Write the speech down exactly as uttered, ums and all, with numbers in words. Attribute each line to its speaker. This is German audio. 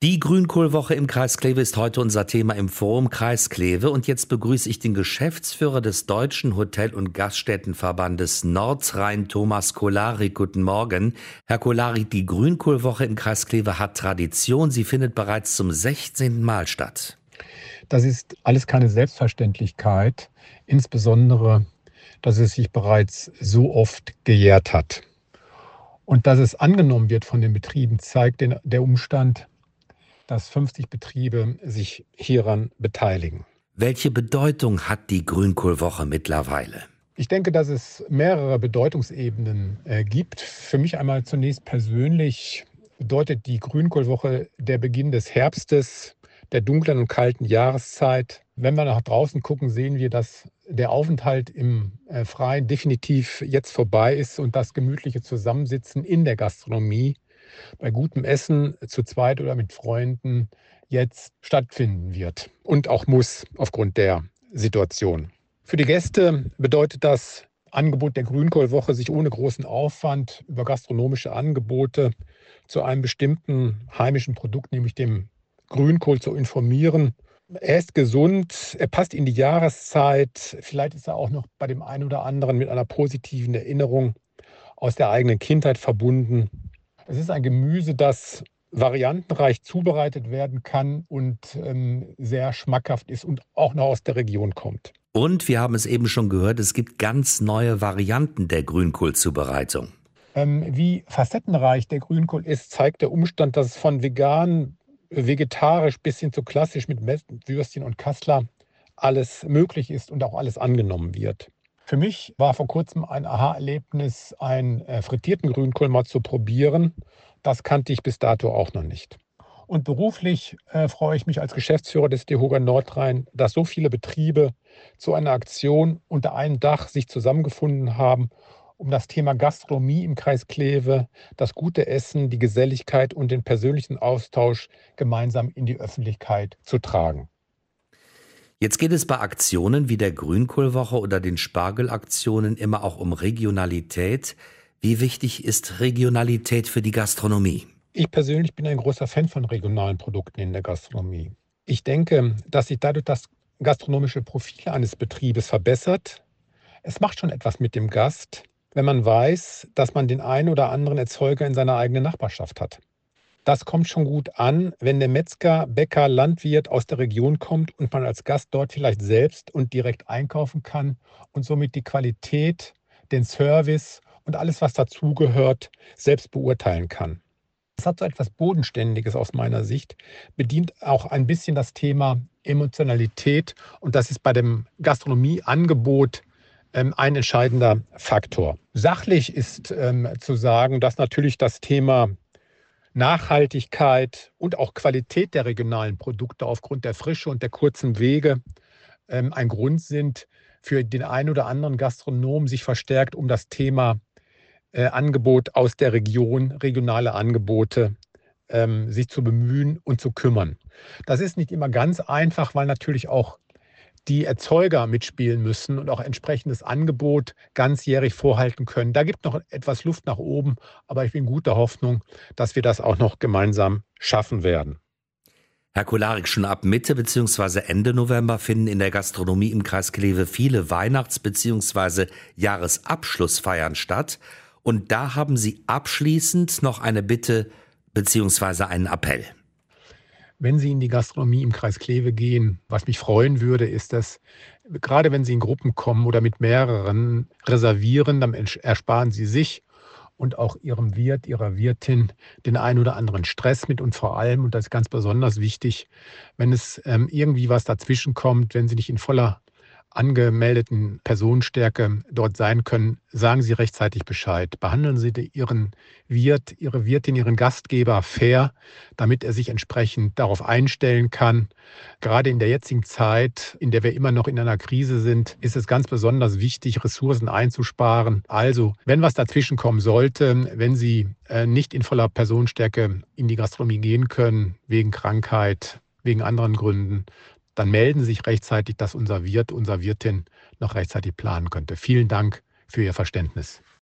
Speaker 1: Die Grünkohlwoche im Kreis Kleve ist heute unser Thema im Forum Kreis Kleve. Und jetzt begrüße ich den Geschäftsführer des Deutschen Hotel- und Gaststättenverbandes Nordrhein, Thomas Kolarik. Guten Morgen. Herr Kolarik, die Grünkohlwoche im Kreis Kleve hat Tradition. Sie findet bereits zum sechzehnten Mal statt.
Speaker 2: Das ist alles keine Selbstverständlichkeit, insbesondere, dass es sich bereits so oft gejährt hat. Und dass es angenommen wird von den Betrieben, zeigt den, der Umstand, dass fünfzig Betriebe sich hieran beteiligen.
Speaker 1: Welche Bedeutung hat die Grünkohlwoche mittlerweile?
Speaker 2: Ich denke, dass es mehrere Bedeutungsebenen äh, gibt. Für mich einmal zunächst persönlich bedeutet die Grünkohlwoche der Beginn des Herbstes, der dunklen und kalten Jahreszeit. Wenn wir nach draußen gucken, sehen wir, dass der Aufenthalt im äh, Freien definitiv jetzt vorbei ist und das gemütliche Zusammensitzen in der Gastronomie bei gutem Essen zu zweit oder mit Freunden jetzt stattfinden wird und auch muss aufgrund der Situation. Für die Gäste bedeutet das Angebot der Grünkohlwoche, sich ohne großen Aufwand über gastronomische Angebote zu einem bestimmten heimischen Produkt, nämlich dem Grünkohl, zu informieren. Er ist gesund, er passt in die Jahreszeit. Vielleicht ist er auch noch bei dem einen oder anderen mit einer positiven Erinnerung aus der eigenen Kindheit verbunden. Es ist ein Gemüse, das variantenreich zubereitet werden kann und ähm, sehr schmackhaft ist und auch noch aus der Region kommt.
Speaker 1: Und wir haben es eben schon gehört, es gibt ganz neue Varianten der Grünkohlzubereitung.
Speaker 2: Ähm, wie facettenreich der Grünkohl ist, zeigt der Umstand, dass es von vegan, vegetarisch bis hin zu klassisch mit Würstchen und Kassler alles möglich ist und auch alles angenommen wird. Für mich war vor kurzem ein Aha-Erlebnis, einen äh, frittierten Grünkohl mal zu probieren. Das kannte ich bis dato auch noch nicht. Und beruflich äh, freue ich mich als Geschäftsführer des DEHOGA Nordrhein, dass so viele Betriebe zu einer Aktion unter einem Dach sich zusammengefunden haben, um das Thema Gastronomie im Kreis Kleve, das gute Essen, die Geselligkeit und den persönlichen Austausch gemeinsam in die Öffentlichkeit zu tragen.
Speaker 1: Jetzt geht es bei Aktionen wie der Grünkohlwoche oder den Spargelaktionen immer auch um Regionalität. Wie wichtig ist Regionalität für die Gastronomie?
Speaker 2: Ich persönlich bin ein großer Fan von regionalen Produkten in der Gastronomie. Ich denke, dass sich dadurch das gastronomische Profil eines Betriebes verbessert. Es macht schon etwas mit dem Gast, wenn man weiß, dass man den einen oder anderen Erzeuger in seiner eigenen Nachbarschaft hat. Das kommt schon gut an, wenn der Metzger, Bäcker, Landwirt aus der Region kommt und man als Gast dort vielleicht selbst und direkt einkaufen kann und somit die Qualität, den Service und alles, was dazugehört, selbst beurteilen kann. Das hat so etwas Bodenständiges aus meiner Sicht, bedient auch ein bisschen das Thema Emotionalität und das ist bei dem Gastronomieangebot ähm, ein entscheidender Faktor. Sachlich ist ähm, zu sagen, dass natürlich das Thema Nachhaltigkeit und auch Qualität der regionalen Produkte aufgrund der Frische und der kurzen Wege ähm, ein Grund sind, für den einen oder anderen Gastronomen sich verstärkt um das Thema äh, Angebot aus der Region, regionale Angebote, ähm, sich zu bemühen und zu kümmern. Das ist nicht immer ganz einfach, weil natürlich auch die Erzeuger mitspielen müssen und auch entsprechendes Angebot ganzjährig vorhalten können. Da gibt es noch etwas Luft nach oben, aber ich bin guter Hoffnung, dass wir das auch noch gemeinsam schaffen werden.
Speaker 1: Herr Kolarik, schon ab Mitte bzw. Ende November finden in der Gastronomie im Kreis Kleve viele Weihnachts- bzw. Jahresabschlussfeiern statt. Und da haben Sie abschließend noch eine Bitte bzw. einen Appell.
Speaker 2: Wenn Sie in die Gastronomie im Kreis Kleve gehen, was mich freuen würde, ist, dass gerade wenn Sie in Gruppen kommen oder mit mehreren reservieren, dann ersparen Sie sich und auch Ihrem Wirt, Ihrer Wirtin den einen oder anderen Stress mit und vor allem, und das ist ganz besonders wichtig, wenn es ähm, irgendwie was dazwischen kommt, wenn Sie nicht in voller angemeldeten Personenstärke dort sein können, sagen Sie rechtzeitig Bescheid. Behandeln Sie Ihren Wirt, Ihre Wirtin, Ihren Gastgeber fair, damit er sich entsprechend darauf einstellen kann. Gerade in der jetzigen Zeit, in der wir immer noch in einer Krise sind, ist es ganz besonders wichtig, Ressourcen einzusparen. Also, wenn was dazwischen kommen sollte, wenn Sie äh, nicht in voller Personenstärke in die Gastronomie gehen können, wegen Krankheit, wegen anderen Gründen, dann melden Sie sich rechtzeitig, dass unser Wirt, unser Wirtin noch rechtzeitig planen könnte. Vielen Dank für Ihr Verständnis.